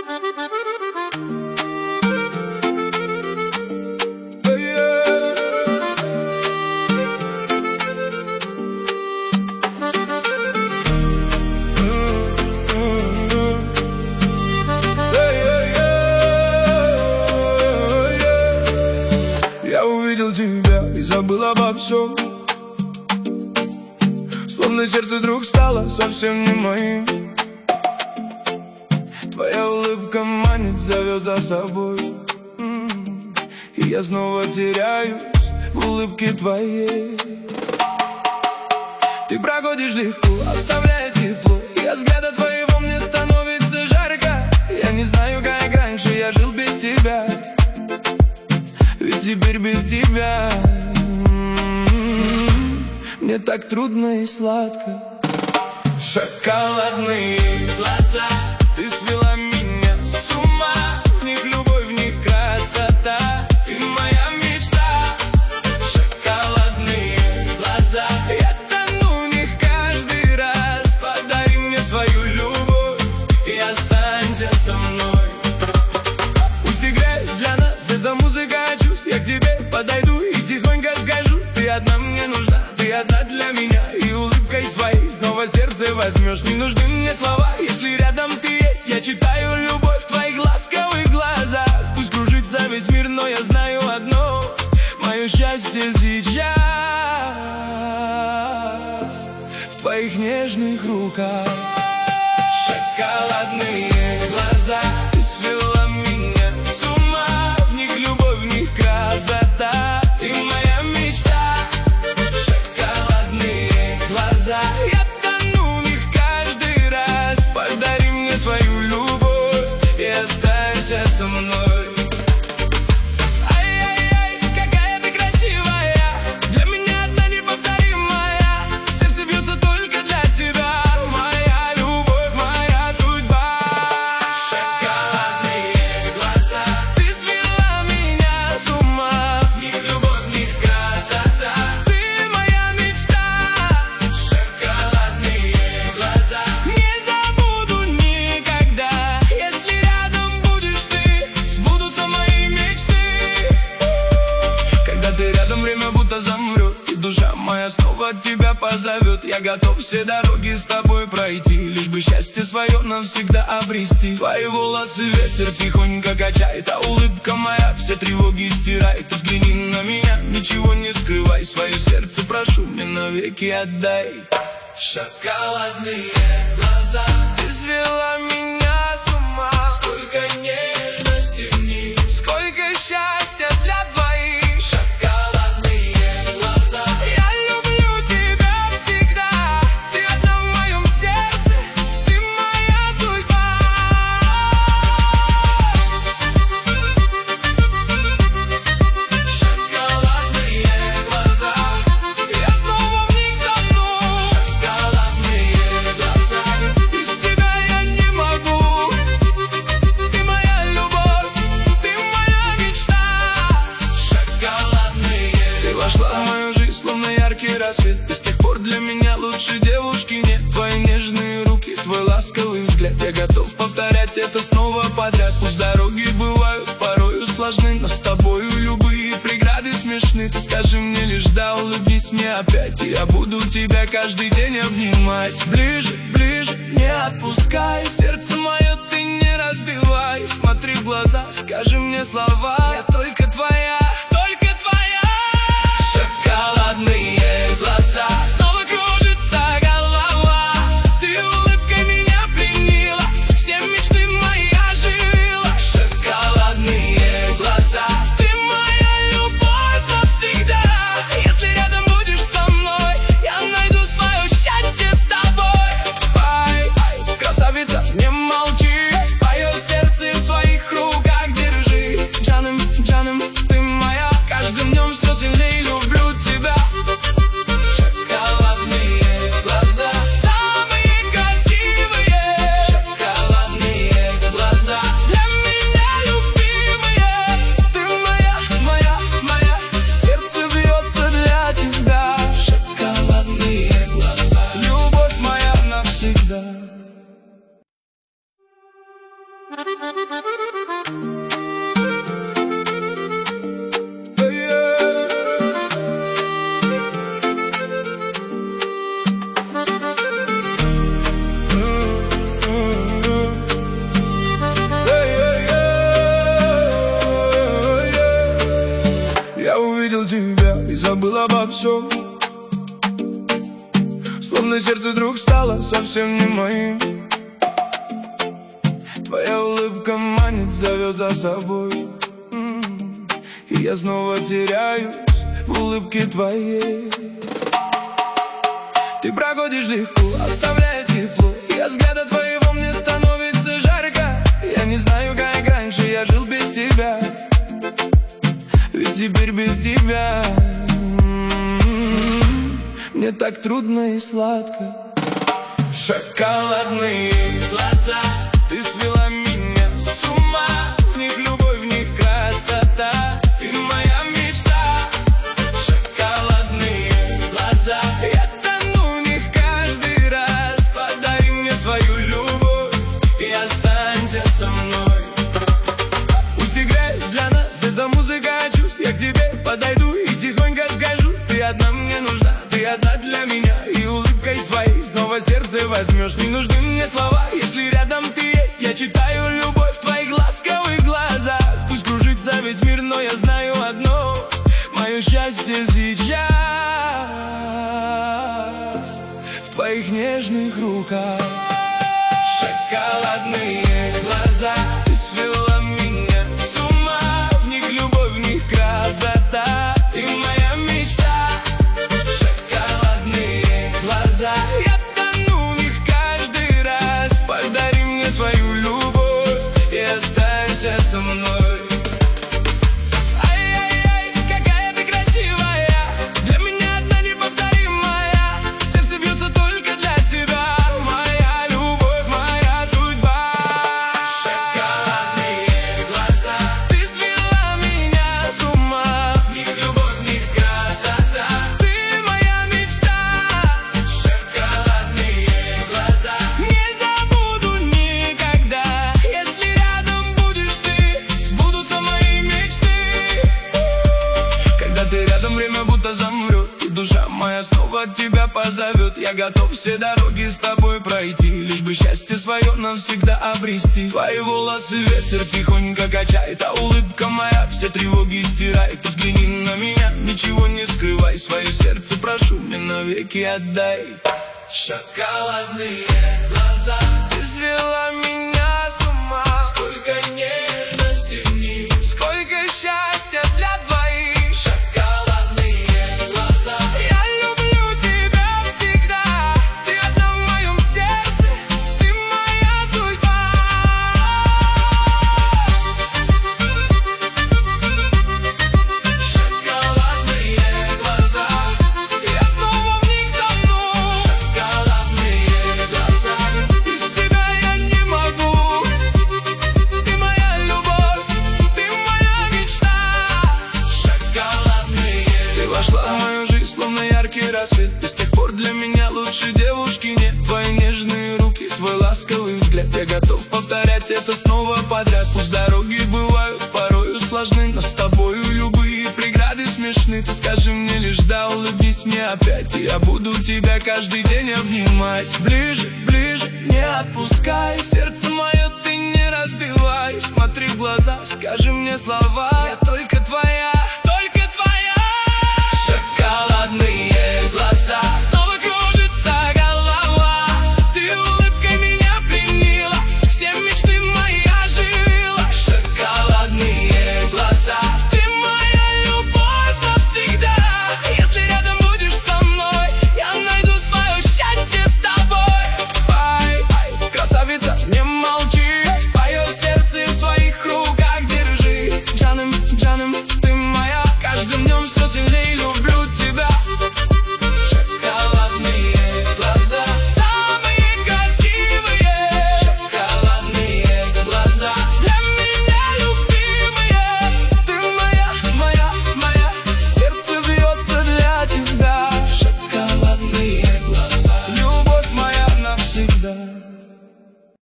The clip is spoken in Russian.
Я увидел тебя и забыл обо всем, словно сердце вдруг стало совсем не моим. Твоя улыбка манит, зовет за собой, и я снова теряюсь в улыбке твоей. Ты проходишь легко, оставляя тепло, и от взгляда твоего мне становится жарко. Я не знаю, как раньше я жил без тебя, ведь теперь без тебя мне так трудно и сладко. Шоколадные глаза, ты свела меня с ума. В них любовь, в них красота, ты моя мечта. Шоколадные глаза, я тону в них каждый раз. Подари мне свою любовь и останься со мной. Пусть играет для нас эта музыка чувств. Я к тебе подойду и тихонько скажу: ты одна мне нужна, ты одна для меня. И улыбкой своей снова сердце возьмешь. Не нужны мне слова, если рядом ты есть. Я читаю любовь в твоих ласковых глазах. Пусть кружится весь мир, но я знаю одно: мое счастье сейчас в твоих нежных руках. Шоколадные глаза, ты свела меня с ума. В них любовь, в них красота, ты моя мечта. Шоколадные глаза, я тону в них каждый раз. Подари мне свою любовь и останься со мной. Ай-яй-яй, какая ты красивая, для меня одна неповторимая. Сердце бьется только для тебя, моя любовь, моя судьба. Шоколадные глаза, ты свела меня с ума. В них любовь, в них красота, ты моя мечта. Шоколадные глаза, не забуду никогда. Если рядом будешь ты, сбудутся мои мечты. Когда ты рядом, время будто замрет, и душа моя снова тебя позовет. Я готов все дороги с тобой пройти, лишь бы счастье свое навсегда обрести. Твои волосы ветер тихонько качает, а улыбка моя все тревоги стирает. Ты взгляни на меня, ничего не скрывай, свое сердце прошу мне навеки отдай. Шоколадные глаза, ты свела меня с ума. Сколько нежности в них, сколько счастья для двоих. Шоколадные глаза, я люблю тебя всегда. Ты одна в моем сердце, ты моя судьба. Шоколадные глаза, я снова в них тону. Шоколадные глаза, без тебя я не могу. Ты моя любовь, ты моя мечта. Шоколадные, ты вошла в мою жизнь, словно яркий рассвет. И с тех пор для меня лучше девушки нет. Твои нежные руки, твой ласковый взгляд, я готов повторять это снова подряд. Пусть дороги бывают порою сложны, но с тобою любые преграды смешны. Ты скажи мне лишь да, улыбнись мне опять, и я буду тебя каждый день обнимать. Ближе, ближе, не отпускай, сердце мое ты не разбивай. Смотри в глаза, скажи мне слова: я только твоя, только твоя. Шоколадные глаза, снова кружится голова. Ты улыбкой меня пленила, все мечты мои оживила. Шоколадные глаза, ты моя любовь навсегда. Если рядом будешь со мной, я найду свое счастье с тобой. Ай, ай, красавица, не молчи, мое сердце в своих руках держи. Жаным Я увидел тебя и забыл обо всем, словно сердце вдруг стало совсем не моим. Твоя улыбка манит, зовет за собой, и я снова теряюсь в улыбке твоей. Ты проходишь легко, оставляя тепло, и от взгляда твоего мне становится жарко. Я не знаю, как раньше я жил без тебя, ведь теперь без тебя мне так трудно и сладко. Шоколадные глаза, ты свела меня с ума. В них любовь, в них красота, ты моя мечта. Шоколадные глаза, я тону в них каждый раз. Подари мне свою любовь и останься со мной. Пусть играет для нас эта музыка чувств. Я к тебе подойду и тихонько скажу: ты одна мне нужна, ты одна для меня. И улыбкой своей снова сердце возьмешь. Не нужны мне слова, если рядом ты есть. Я читаю любовь в твоих ласковых глазах. Пусть кружится весь мир, но я знаю одно: мое счастье сейчас в твоих нежных руках. Шоколадные глаза, ты свела меня с ума. В них любовь, в них красота, ты моя мечта. Шоколадные глаза, я тону в них каждый раз. Подари мне свою любовь и останься со мной. Ай-яй-яй, какая ты красивая, для меня одна неповторимая. Сердце бьется только для тебя, моя любовь, моя судьба. Шоколадные глаза, ты свела меня с ума. В них любовь, в них красота, ты моя мечта. Шоколадные глаза, не забуду никогда. Если рядом будешь ты, сбудутся мои мечты. Когда ты рядом, время будто замрет, и душа моя снова тебя позовет. Я готов все дороги с тобой пройти, лишь бы счастье свое навсегда обрести. Твои волосы ветер тихонько качает, а улыбка моя все тревоги стирает. Ты взгляни на меня, ничего не скрывай, свое сердце прошу мне навеки отдай. Шоколадные глаза, ты свела меня с ума. Сколько нежности в них, сколько счастья для двоих. Шоколадные глаза, я люблю тебя всегда. Ты одна в моем сердце, ты моя судьба. Шоколадные глаза, я снова в них тону. Шоколадные глаза, без тебя я не могу. Ты моя любовь, ты моя мечта. Шоколадные, ты вошла в мою жизнь, словно яркий рассвет. И с тех пор для меня лучше девушки нет. Твои нежные руки, твой ласковый взгляд, я готов повторять это снова подряд. Пусть дороги бывают порою сложны, но с тобою любые преграды смешны. Ты скажи мне лишь да, улыбнись мне опять, и я буду тебя каждый день обнимать. Ближе, ближе, не отпускай, сердце мое ты не разбивай. Смотри в глаза, скажи мне слова, я